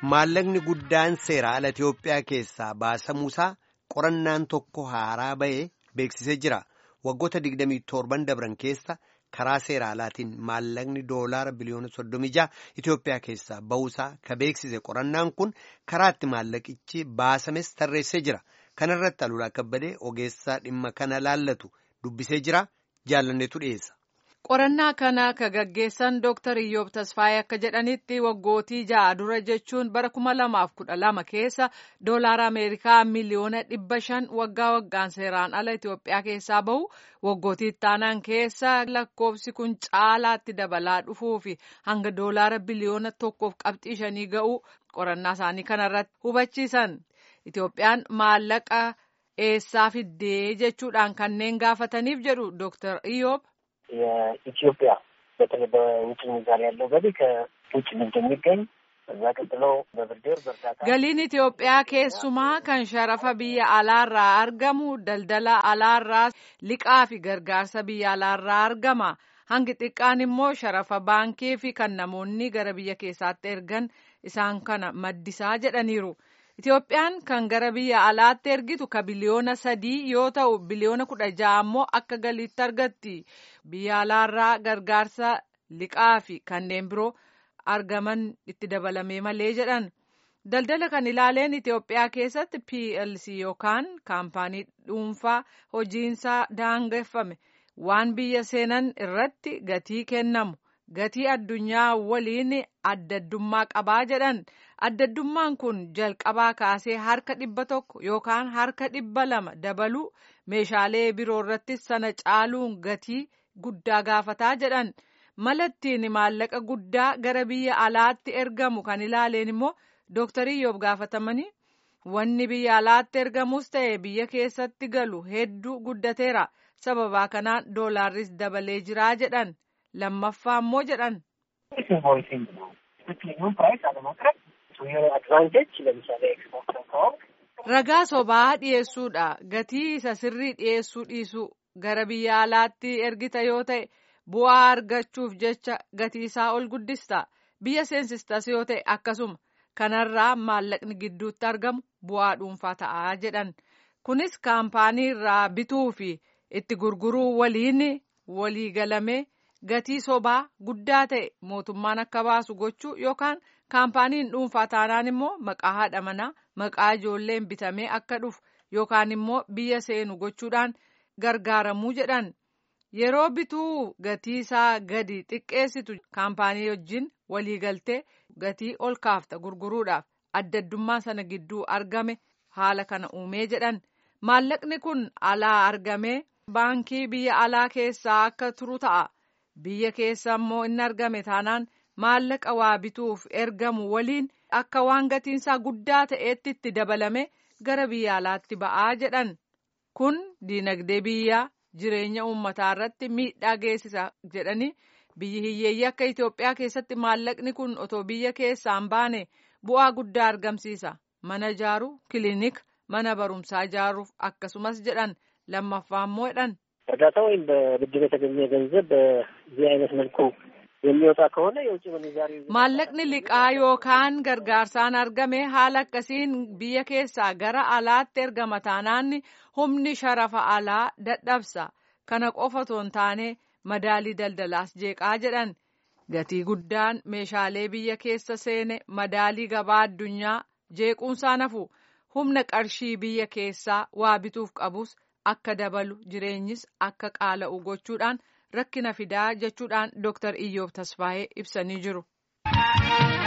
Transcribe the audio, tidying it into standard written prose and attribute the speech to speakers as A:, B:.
A: Maallaqni guddaan seera ala Itiyoophiyaa keessaa baasamuusaa qorannaan tokko haaraa bahee beeksisee jira. Waggoota 27 dabran keessa karaa seera alaatiin maallaqni doolaara biliyoona 36 Itiyoophiyaa keessaa bahuusaa ka beeksise qorannaan kun karaa itti maallaqichi baasames tarreessee jira. Kana irratti Alulaa Kabbadee ogeessaa dhimma kana laallatu dubbisee jira. Jaallanneetu dhiyeessa.
B: Qorannaa kana ka gaggeessan Dr. Iyyob Tasfaayee akka jedhanitti waggootii 6 dura jechuun bara 2012 keessa doolaara Ameerikaa miliyoona 500 waggaan seeraan ala Itiyoophiyaa keessaa bahu waggootii ittaanaan keessa lakkoofsi kun caalaatti dabalaa dhufuu fi hanga doolaara biliyoona 1.5 ga'u qorannaa isaanii kanarratti hubachiisan. Itiyoophiyaan maallaqa eessaa fiddee jechuudhaan kanneen gaafataniif jedhu Dr. Iyyob.
C: የኢትዮጵያ በተለይ በውጭ ምንዛሪ ያለው ገቢ ከውጭ ንግድ የሚገኝ እዛ ቀጥሎ በብድር በእርዳታ
B: ገሊን ኢትዮጵያ keessumaa kan sharafa biyya alaarraa argamu daldala alaarraa liqaa fi gargaarsa biyya alaarraa argama. Hangi xiqqaan immoo sharafa baankii fi kan namoonni gara biyya keessaatti ergan isaan kana maddisaa jedhaniiru. Itiyoophiyaan kan gara biyya alaatti ergitu ka biliyoona 3 yoo ta'u biliyoona 16 ammoo akka galiitti argatti. Biyya alaarraa gargaarsa liqaa fi kanneen biroo argaman itti dabalamee malee jedhan. Daldala kan ilaaleen Itiyoophiyaa keessatti PLC yookaan kaampaanii dhuunfaa hojiinsaa daangeffame waan biyya seenan irratti gatii kennamu. Gatii addunyaa waliin addaddummaa qabaa jedhan. Addaddummaan kun jalqabaa kaasee harka 100 yookaan harka 200 dabaluu meeshaalee biroo irrattis sana caaluun gatii guddaa gaafataa jedhan. Malattiin maallaqa guddaa gara biyya alaatti ergamu kan ilaaleen immoo Dr. Iyyob gaafatamanii wanni biyya alaatti ergamus ta'e biyya keessatti galu hedduu guddateera. Sababaa kanaan doolaarris dabalee jiraa jedhan. Lammaffaa immoo jedhan. Ragaa sobaa dhiyeessuudha. Gatii isa sirrii dhiyeessuu dhiisuu gara biyya alaatti ergita yoo ta'e bu'aa argachuuf jecha gatii isaa ol guddista. Biyya seensistas yoo ta'e akkasuma kanarraa maallaqni gidduutti argamu bu'aa dhuunfaa ta'aa jedhan. Kunis kaampaanii irraa bituu fi itti gurguruu waliin walii galame. Gatii sobaa guddaa ta'e mootummaan akka baasu gochuu yookaan kaampaaniin dhuunfaa taanaan immoo maqaa haadha manaa maqaa ijoolleen bitamee akka dhufu yookaan immoo biyya seenu gochuudhaan gargaaramuu jedhan. Yeroo bituu gatii isaa gadi xiqqeessitu kaampaanii wajjin waliigaltee gatii ol kaafta gurguruudhaaf addaddummaa sana gidduu argame haala kana uumee jedhan. Maallaqni kun alaa argamee baankii biyya alaa keessaa akka turu ta'a. Biyya keessa immoo inni argame taanaan maallaqa waa bituuf ergamu waliin akka waan gatiinsaa guddaa ta'etti itti dabalame gara biyya alaatti ba'aa jedhan. Kun diinagdee biyyaa jireenya uummataa irratti miidhaa geessisa jedhanii biyyi hiyyeeyyii akka Itiyoophiyaa keessatti maallaqni kun otoo biyya keessaan baane bu'aa guddaa argamsiisa. Mana ijaaruu, kiliinika, mana barumsaa ijaaruuf akkasumas jedhan. Lammaffaa immoo jedhan.
C: እርዳታ ወይም በብድር የተገኘ ገንዘብ በዚህ አይነት መልኩ የሚወጣ ከሆነ የውጭ ምንዛሪ
B: maallaqni liqaa yookaan gargaarsaan argame haala akkasiin biyya keessaa gara alaatti ergama taanaan humni sharafa alaa dadhabsa. Kana qofa otoo hin taane madaalii daldalaas jeeqaa jedhan. Gatii guddaan meeshaalee biyya keessa seene madaalii gabaa addunyaa jeequunsaa nafu humna qarshii biyya keessaa waa bituuf qabus akka dabalu jireenyis akka qaala'u gochuudhaan rakkina fidaa jechuudhaan Dr. Iyyob Tasfaayee ibsanii jiru.